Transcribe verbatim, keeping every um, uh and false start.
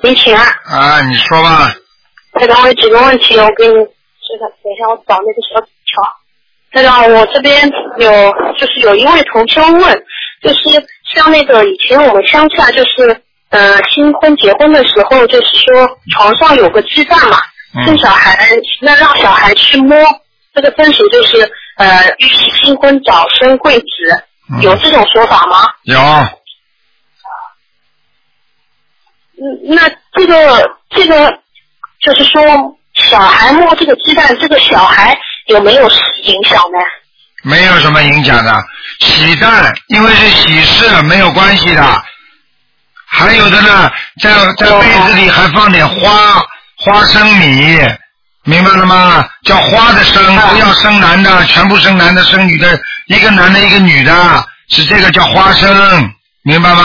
您请啊。 啊，你说吧。 台长，我有几个问题，我给你说的。等一下，我找那个小纸条。台长，我这边有就是有一位同学问，就是像那个以前我们乡下就是呃新婚结婚的时候，就是说床上有个鸡蛋嘛，生小孩那让小孩去摸，这个风俗就是呃预习新婚早生贵子， 嗯、 有这种说法吗？ 有。 嗯，那这个这个就是说小孩摸这个鸡蛋，这个小孩有没有影响呢？ 没有什么影响的，喜蛋因为是喜事没有关系的。还有的呢，在在被子里还放点花花生米，明白了吗？叫花的生，不要生男的，全部生男的生女的，一个男的一个女的，是这个叫花生，明白吗？